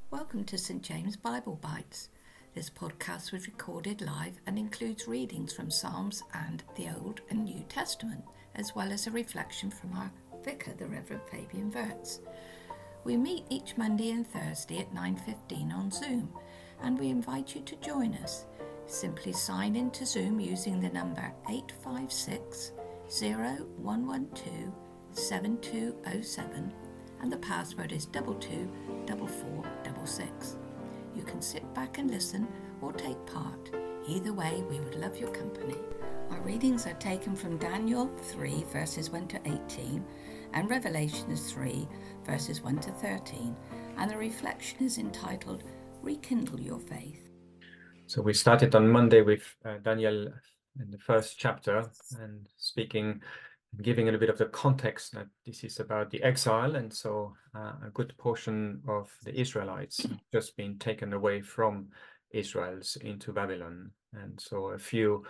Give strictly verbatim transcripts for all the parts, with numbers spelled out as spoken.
Welcome to Saint James Bible Bites. This podcast was recorded live and includes readings from Psalms and the Old and New Testament, as well as a reflection from our vicar, the Reverend Fabian Wirtz. We meet each Monday and Thursday at nine fifteen on Zoom, and we invite you to join us. Simply sign in to Zoom using the number eight five six, zero one one two, seven two zero seven, and the password is double two double four double six. You can sit back and listen or take part. Either way, we would love your company. Our readings are taken from Daniel three verses one to eighteen and Revelations three verses one to thirteen, and the reflection is entitled Rekindle Your Faith. So we started on Monday with uh, Daniel in the first chapter and speaking, giving a little bit of the context that this is about the exile, and so uh, a good portion of the Israelites have just been taken away from Israel into Babylon. And so a few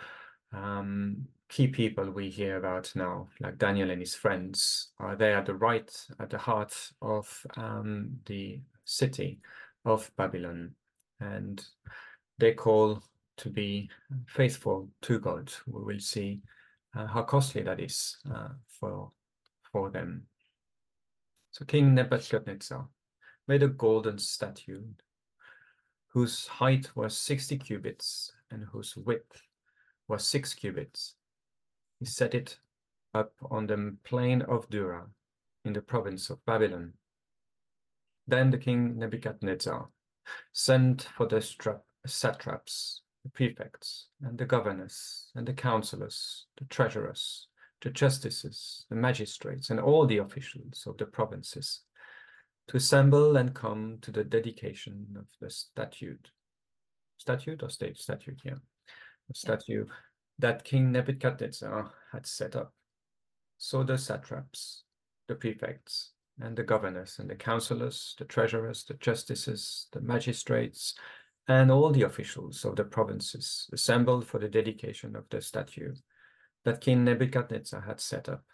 um, key people we hear about now, like Daniel and his friends, are there at the right, at the heart of um, the city of Babylon. And they call to be faithful to God. We will see uh, how costly that is uh, for, for them. So King Nebuchadnezzar made a golden statue whose height was sixty cubits and whose width was six cubits. He set it up on the plain of Dura in the province of Babylon. Then the king Nebuchadnezzar sent for the strap satraps, the prefects, and the governors, and the counselors, the treasurers, the justices, the magistrates, and all the officials of the provinces, to assemble and come to the dedication of the statute. Statute or state statute, yeah. The statue that King Nebuchadnezzar had set up. So the satraps, the prefects, and the governors, and the counselors, the treasurers, the justices, the magistrates, and all the officials of the provinces assembled for the dedication of the statue that King Nebuchadnezzar had set up.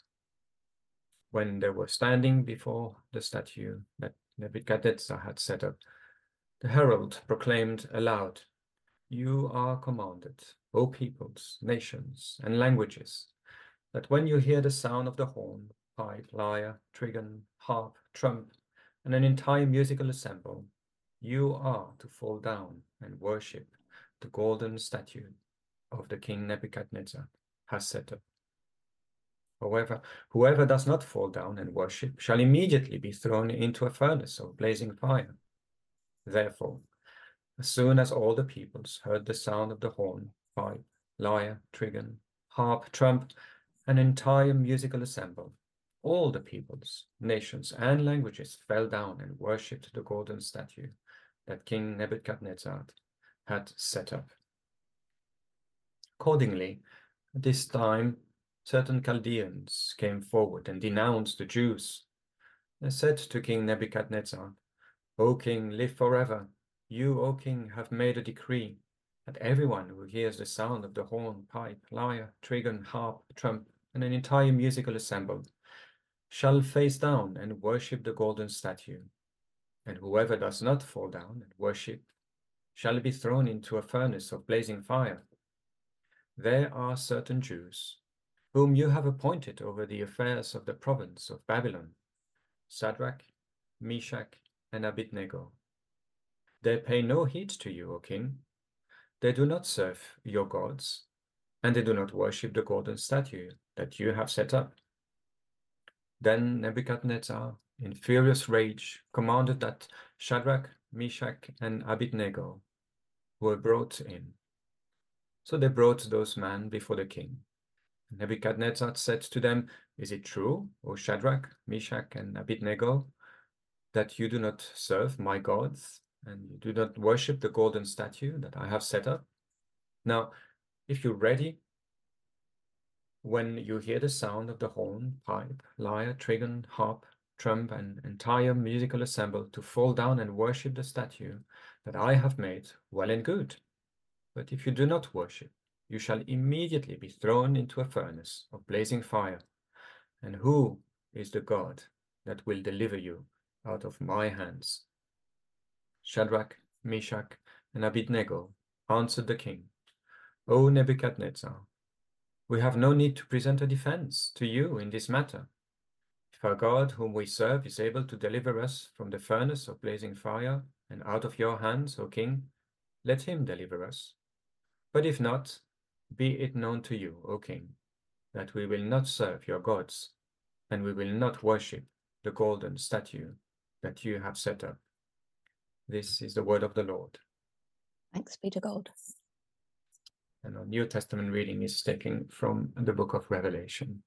When they were standing before the statue that Nebuchadnezzar had set up, the herald proclaimed aloud, "You are commanded, O peoples, nations, and languages, that when you hear the sound of the horn, pipe, lyre, trigon, harp, trump, and an entire musical ensemble, you are to fall down and worship the golden statue of the king Nebuchadnezzar has set up. However, whoever does not fall down and worship shall immediately be thrown into a furnace of blazing fire. Therefore, as soon as all the peoples heard the sound of the horn, pipe, lyre, trigon, harp, trump, an entire musical ensemble, all the peoples, nations, and languages fell down and worshipped the golden statue that King Nebuchadnezzar had set up. Accordingly, at this time, certain Chaldeans came forward and denounced the Jews. They said to King Nebuchadnezzar, "O king, live forever. You, O king, have made a decree that everyone who hears the sound of the horn, pipe, lyre, trigon, harp, trump, and an entire musical ensemble shall face down and worship the golden statue. And whoever does not fall down and worship shall be thrown into a furnace of blazing fire. There are certain Jews whom you have appointed over the affairs of the province of Babylon, Shadrach, Meshach, and Abednego. They pay no heed to you, O king. They do not serve your gods, and they do not worship the golden statue that you have set up." Then Nebuchadnezzar, in furious rage, commanded that Shadrach, Meshach, and Abednego were brought in. So they brought those men before the king. Nebuchadnezzar said to them, "Is it true, O Shadrach, Meshach, and Abednego, that you do not serve my gods, and you do not worship the golden statue that I have set up? Now, if you're ready, when you hear the sound of the horn, pipe, lyre, trigon, harp, trump, and entire musical ensemble, to fall down and worship the statue that I have made, well and good. But if you do not worship, you shall immediately be thrown into a furnace of blazing fire. And who is the God that will deliver you out of my hands?" Shadrach, Meshach, and Abednego answered the king, O Nebuchadnezzar, we have no need to present a defense to you in this matter. If our God, whom we serve, is able to deliver us from the furnace of blazing fire and out of your hands, O king, let him deliver us. But if not, be it known to you, O king, that we will not serve your gods, and we will not worship the golden statue that you have set up. This is the word of the Lord. Thanks be to God. And our New Testament reading is taken from the book of Revelation.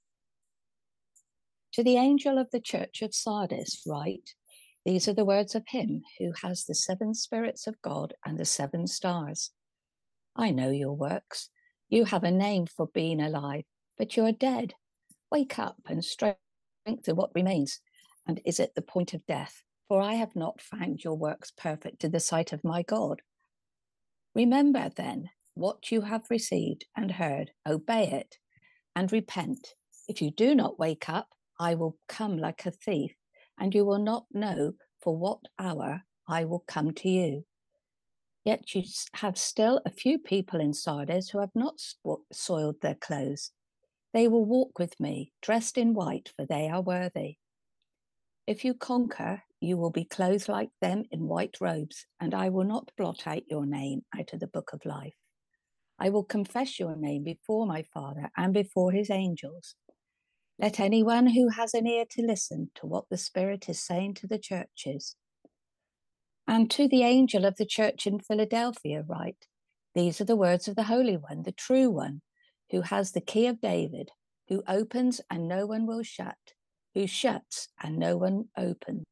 To the angel of the church of Sardis write, these are the words of him who has the seven spirits of God and the seven stars. I know your works. You have a name for being alive, but you are dead. Wake up and strengthen what remains and is at the point of death, for I have not found your works perfect in the sight of my God. Remember then what you have received and heard, obey it, and repent. If you do not wake up, I will come like a thief, and you will not know for what hour I will come to you. Yet you have still a few people in Sardis who have not soiled their clothes. They will walk with me, dressed in white, for they are worthy. If you conquer, you will be clothed like them in white robes, and I will not blot out your name out of the book of life. I will confess your name before my Father and before his angels. Let anyone who has an ear to listen to what the Spirit is saying to the churches. And to the angel of the church in Philadelphia write, these are the words of the Holy One, the true one, who has the key of David, who opens and no one will shut, who shuts and no one opens.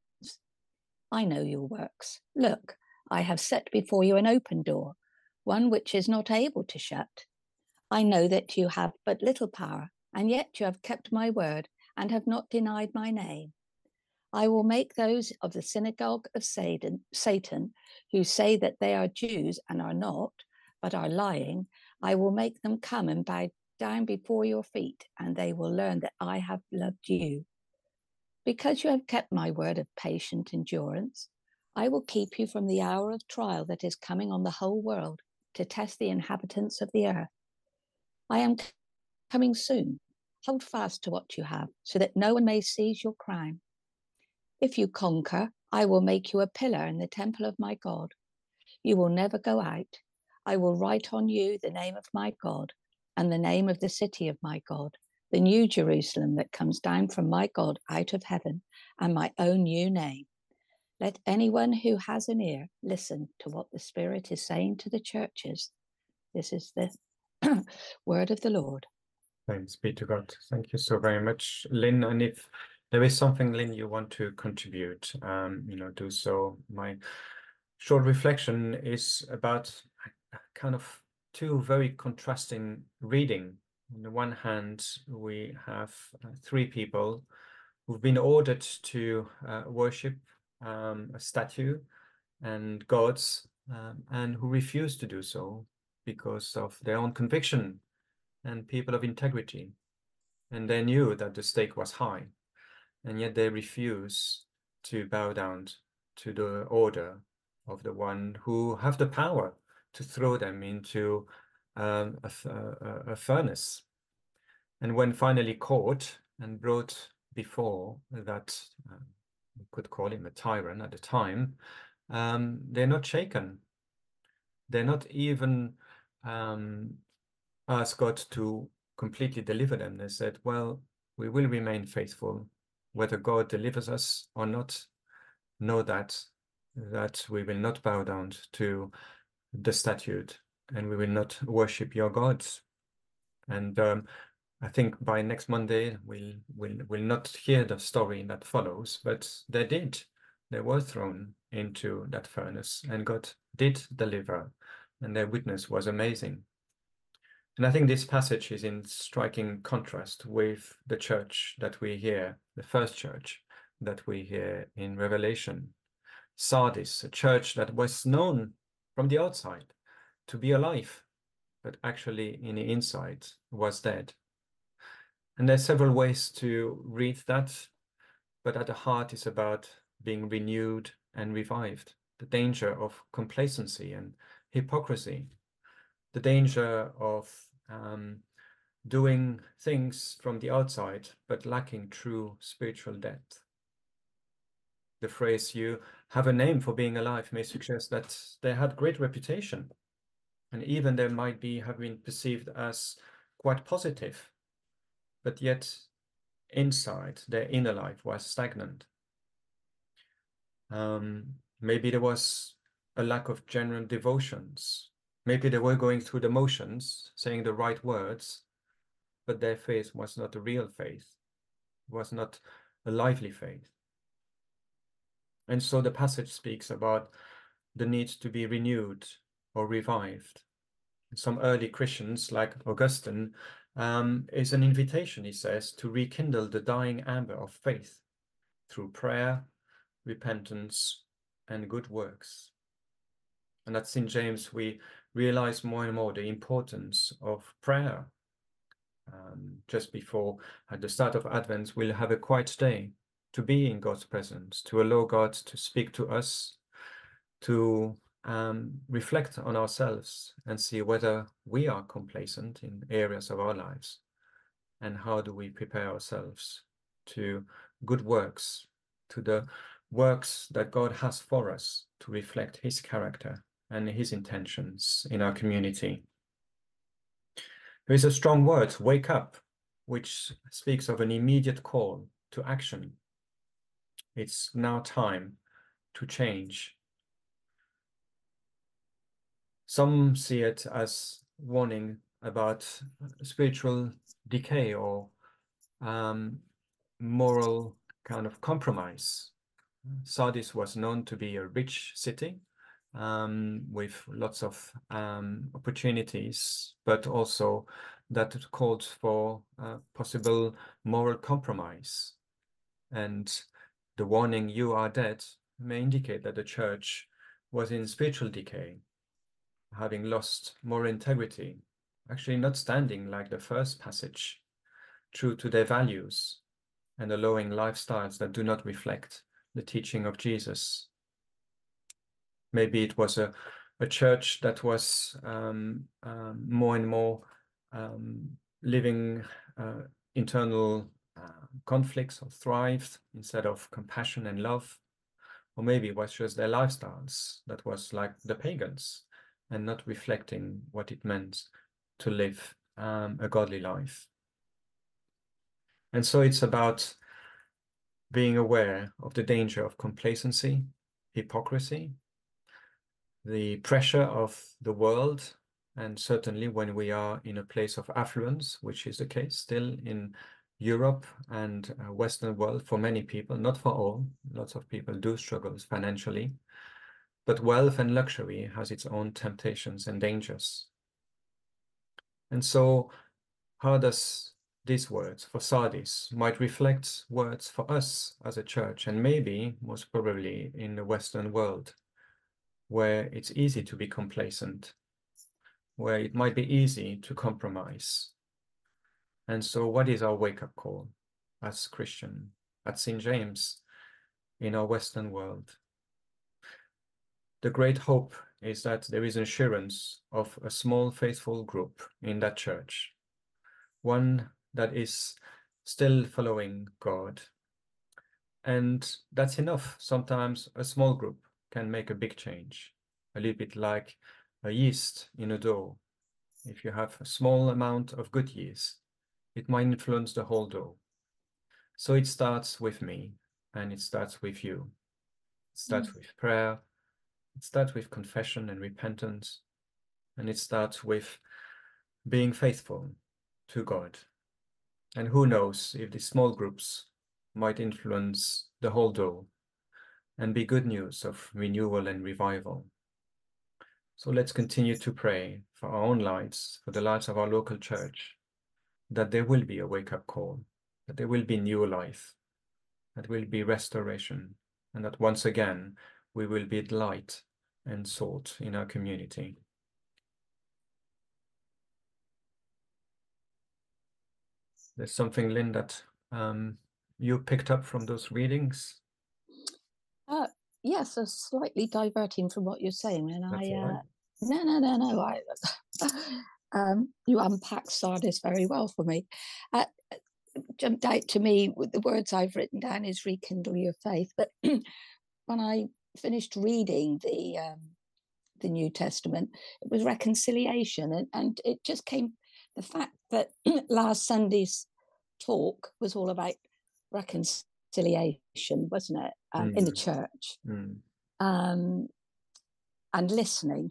I know your works. Look, I have set before you an open door, one which is not able to shut. I know that you have but little power, and yet you have kept my word and have not denied my name. I will make those of the synagogue of Satan, Satan, who say that they are Jews and are not, but are lying, I will make them come and bow down before your feet, and they will learn that I have loved you. Because you have kept my word of patient endurance, I will keep you from the hour of trial that is coming on the whole world to test the inhabitants of the earth. I am coming soon. Hold fast to what you have, so that no one may seize your crown. If you conquer, I will make you a pillar in the temple of my God. You will never go out. I will write on you the name of my God and the name of the city of my God, the new Jerusalem that comes down from my God out of heaven, and my own new name. Let anyone who has an ear listen to what the Spirit is saying to the churches. This is the word of the Lord. Thanks be to God. Thank you so very much, Lynn. And if there is something, Lynn, you want to contribute, um, you know, do so. My short reflection is about kind of two very contrasting reading. On the one hand, we have uh, three people who've been ordered to uh, worship um, a statue and gods, um, and who refuse to do so because of their own conviction and people of integrity. And they knew that the stake was high, and yet they refuse to bow down to the order of the one who have the power to throw them into um, a, a, a furnace. And when finally caught and brought before that, um, we could call him a tyrant at the time, um, they're not shaken. They're not even um, asked God to completely deliver them. They said, well, we will remain faithful. Whether God delivers us or not, know that, that we will not bow down to the statute and we will not worship your gods. And um, I think by next Monday, we'll, we'll, we'll not hear the story that follows, but they did. They were thrown into that furnace and God did deliver, and their witness was amazing. And I think this passage is in striking contrast with the church that we hear, the first church that we hear in Revelation. Sardis, a church that was known from the outside to be alive, but actually in the inside was dead. And there's several ways to read that, but at the heart is about being renewed and revived, the danger of complacency and hypocrisy, the danger of um, doing things from the outside but lacking true spiritual depth. The phrase "you have a name for being alive" may suggest that they had great reputation, and even they might be have been perceived as quite positive, but yet inside their inner life was stagnant. Um, maybe there was a lack of genuine devotions. Maybe they were going through the motions, saying the right words, but their faith was not a real faith, was not a lively faith. And so the passage speaks about the need to be renewed or revived. Some early Christians, like Augustine, um, is an invitation, he says, to rekindle the dying amber of faith through prayer, repentance, and good works. And at Saint James, we realize more and more the importance of prayer. Um, just before, at the start of Advent, we'll have a quiet day to be in God's presence, to allow God to speak to us, to um, reflect on ourselves and see whether we are complacent in areas of our lives, and how do we prepare ourselves to good works, to the works that God has for us to reflect his character and his intentions in our community. There is a strong word, wake up, which speaks of an immediate call to action. It's now time to change. Some see it as warning about spiritual decay or um, moral kind of compromise. Sardis was known to be a rich city um, with lots of um, opportunities, but also that it called for uh, possible moral compromise. And the warning, "you are dead," may indicate that the church was in spiritual decay, having lost moral integrity, actually not standing like the first passage, true to their values and allowing lifestyles that do not reflect the teaching of Jesus. Maybe it was a, a church that was um, um, more and more um, living uh, internal uh, conflicts or thrived instead of compassion and love. Or maybe it was just their lifestyles that was like the pagans and not reflecting what it meant to live um, a godly life. And so it's about being aware of the danger of complacency, hypocrisy, the pressure of the world, and certainly when we are in a place of affluence, which is the case still in Europe and uh, Western world for many people, not for all. Lots of people do struggle financially, but wealth and luxury has its own temptations and dangers. And so how does these words for Sardis might reflect words for us as a church, and maybe most probably in the Western world, where it's easy to be complacent, where it might be easy to compromise. And so what is our wake-up call as Christian at Saint James in our Western world? The great hope is that there is assurance of a small faithful group in that church, one that is still following God. And that's enough. Sometimes a small group can make a big change, a little bit like a yeast in a dough. If you have a small amount of good yeast, it might influence the whole dough. So it starts with me, and it starts with you. It starts mm. with prayer, it starts with confession and repentance, and it starts with being faithful to God. And who knows if these small groups might influence the whole dough and be good news of renewal and revival. So let's continue to pray for our own lives, for the lives of our local church, that there will be a wake-up call, that there will be new life, that will be restoration, and that once again we will be light and salt in our community. There's something, Lynn, that um, you picked up from those readings? Uh, yes, so slightly diverting from what you're saying, and That's I all uh, right. no, no, no, no. I um, you unpack Sardis very well for me. Uh, jumped out to me with the words I've written down is rekindle your faith. But when I finished reading the um, the New Testament, it was reconciliation, and, and it just came the fact that last Sunday's talk was all about reconciliation, wasn't it, um, Mm. in the church, mm. um, and listening.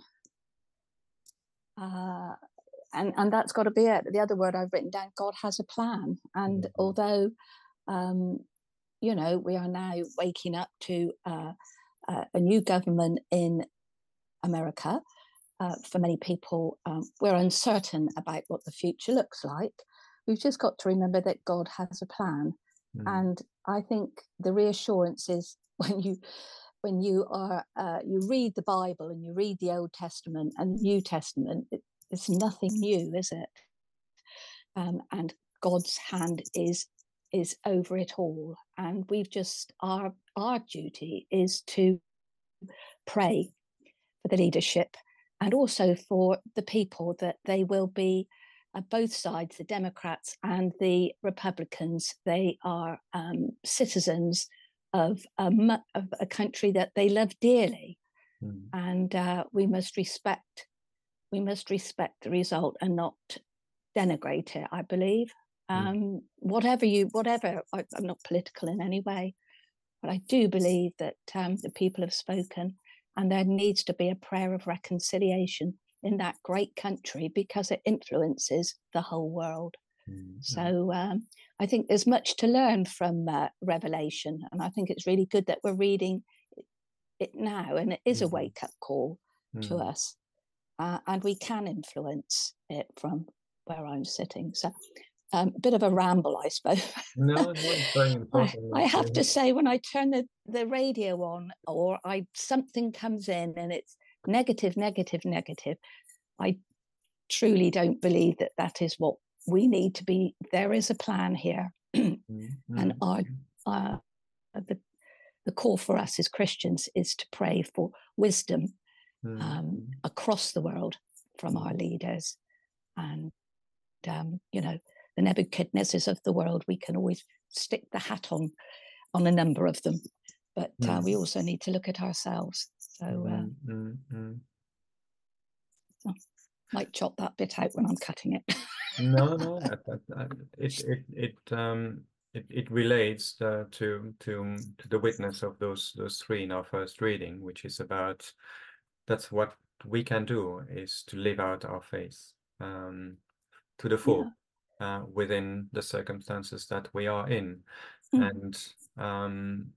Uh, and, and that's got to be it. The other word I've written down, God has a plan. And mm-hmm. although, um, you know, we are now waking up to uh, uh, a new government in America, uh, for many people, um, we're uncertain about what the future looks like. We've just got to remember that God has a plan. Mm. And I think the reassurance is when you when you are uh, you read the Bible and you read the Old Testament and the New Testament, it, it's nothing new, is it? Um, and God's hand is is over it all, and we've just our our duty is to pray for the leadership and also for the people, that they will be uh, both sides, the Democrats and the Republicans, they are um, citizens of a, of a country that they love dearly. Mm. And uh, we must respect, we must respect the result and not denigrate it, I believe. Um, mm. Whatever you, whatever, I, I'm not political in any way, but I do believe that um, the people have spoken, and there needs to be a prayer of reconciliation in that great country because it influences the whole world. Mm-hmm. So um, I think there's much to learn from uh, Revelation, and I think it's really good that we're reading it now, and it is mm-hmm. a wake-up call mm-hmm. to us, uh, and we can influence it from where I'm sitting. So Um, a bit of a ramble, I suppose. No, no, it's very important. I, I have to say, when I turn the, the radio on, or I something comes in and it's negative, negative, negative, I truly don't believe that that is what we need to be. There is a plan here, mm-hmm. and our, our the the call for us as Christians is to pray for wisdom mm-hmm. um, across the world from our leaders, and um, you know. The Nebuchadnezzars of the world, we can always stick the hat on on a number of them, but uh, mm. we also need to look at ourselves. So, uh, mm, mm, so might chop that bit out when I'm cutting it. no, no, that, that, that, it it it um it, it relates uh, to to to the witness of those those three in our first reading, which is about that's what we can do, is to live out our faith um, to the full. Yeah. Uh, within the circumstances that we are in, mm. and um,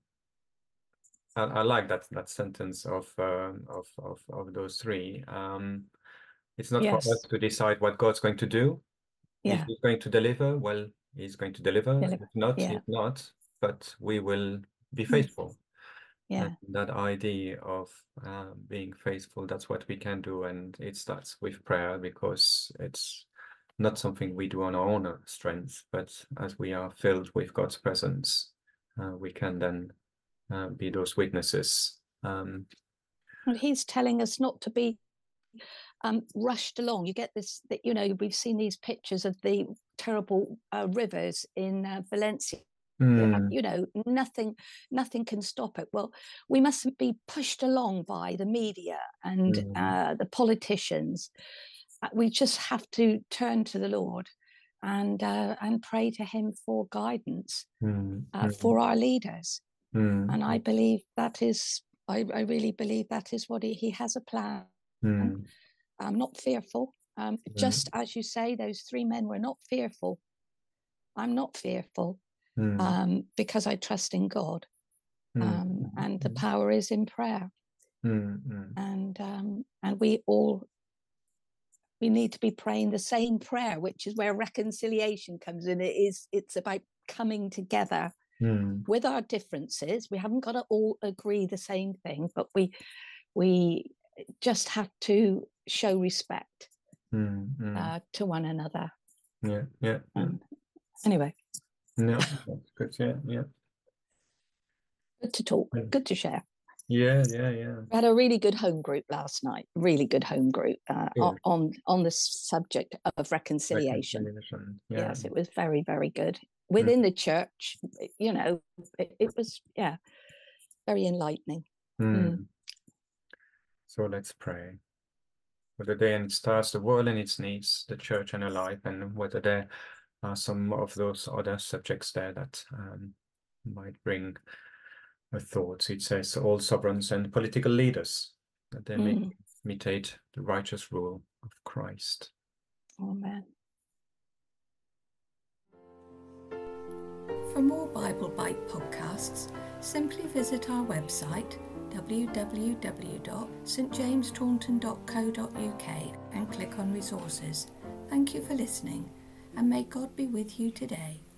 I, I like that that sentence of uh, of, of of those three. Um, it's not yes. for us to decide what God's going to do. Yeah. If He's going to deliver, well, He's going to deliver. deliver. If not, yeah. He's not. But we will be faithful. Yeah. And that idea of uh, being faithful, that's what we can do, and it starts with prayer, because it's not something we do on our own strength, but as we are filled with God's presence, uh, we can then uh, be those witnesses. Um, well, He's telling us not to be um, rushed along. You get this, that, you know, we've seen these pictures of the terrible uh, rivers in uh, Valencia. Mm. You know, nothing, nothing can stop it. Well, we mustn't be pushed along by the media and mm. uh, the politicians. We just have to turn to the Lord and uh, and pray to Him for guidance mm. uh, mm. for our leaders. Mm. And I believe that is, I, I really believe that is what He, he has a plan. Mm. I'm not fearful. Um, mm. Just as you say, those three men were not fearful. I'm not fearful mm. um, because I trust in God. Mm. Um, and the power is in prayer. Mm. And um, and we all, we need to be praying the same prayer, which is where reconciliation comes in. It is, it's about coming together mm. with our differences. We haven't got to all agree the same thing, but we we just have to show respect mm. Mm. Uh, to one another. Yeah, yeah. yeah. Um, anyway. No, that's good. Yeah, yeah. Good to talk. Yeah. Good to share. Yeah, yeah, yeah. We had a really good home group last night. Really good home group uh, Yeah. on on the subject of reconciliation. Reconciliation. Yeah. Yes, it was very, very good within Mm. the church. You know, it, it was yeah, very enlightening. Mm. Mm. So let's pray. For the day and its stars, the world and its needs, the church and her life, and whether there are some of those other subjects there that um, might bring a thought. It says all sovereigns and political leaders, that they may Mm. imitate the righteous rule of Christ. Amen. For more Bible Bite podcasts, simply visit our website w w w dot st james taunton dot co dot u k and click on resources. Thank you for listening, and may God be with you today.